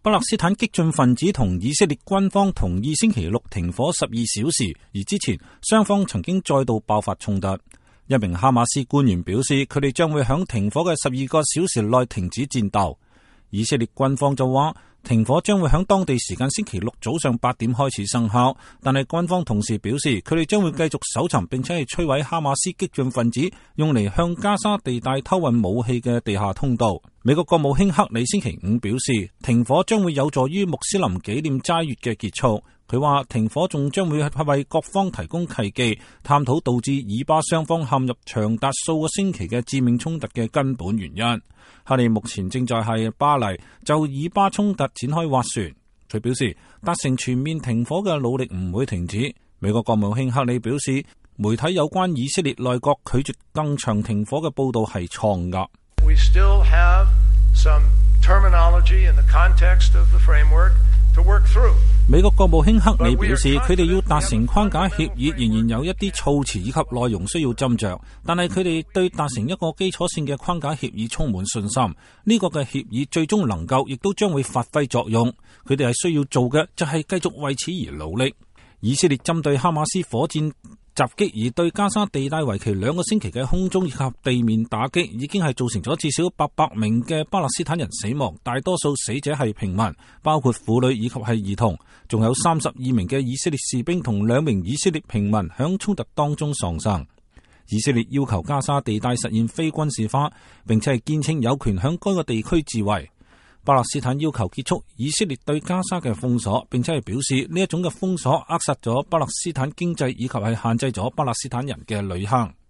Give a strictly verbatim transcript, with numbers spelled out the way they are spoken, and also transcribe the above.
巴勒斯坦激進分子同以色列軍方同意星期六停火十二小時，而之前雙方曾經再度爆發衝突。一名哈馬斯官員表示，佢哋將會響停火嘅十二個小時內停止戰鬥。以色列軍方就話，停火將會響當地時間星期六早上八點開始生效，但係軍方同時表示，佢哋將會繼續搜尋並且係摧毀哈馬斯激進分子用嚟向加沙地帶偷運武器嘅地下通道。美國國務卿克里星期五表示，停火將會有助於穆斯林紀念齋月嘅結束。佢話停火仲將會為各方提供契機，探討導致以巴雙方陷入長達數個星期嘅致命衝突嘅根本原因。克里目前正在係巴黎就以巴衝突展開斡旋。佢表示，達成全面停火嘅努力唔會停止。美國國務卿克里表示，媒體有關以色列內閣拒絕更長停火嘅報道係錯誤㗎。 We still have some terminology in the context of the framework to work through. 美國國務卿克里表示，佢哋要達成框架協議，仍然有一啲措辭以及內容需要斟酌，但係佢哋對達成一個基礎性嘅框架協議充滿信心。呢個嘅協議最終能夠，亦都將會發揮作用。佢哋係需要做嘅就係繼續為此而努力。以色列針對哈馬斯火箭襲擊而對加沙地帶為期兩個星期嘅空中以及地面打擊，已經係造成咗至少八百名嘅巴勒斯坦人死亡，大多數死者係平民，包括婦女以及係兒童，仲有三十二名嘅以色列士兵同兩名以色列平民響衝突當中喪生。以色列要求加沙地帶實現非軍事化，並且係堅稱有權響該個地區自衛。巴勒斯坦要求結束以色列對加沙嘅封鎖，並且係表示呢一種嘅封鎖扼殺咗巴勒斯坦經濟以及係限制咗巴勒斯坦人嘅旅行。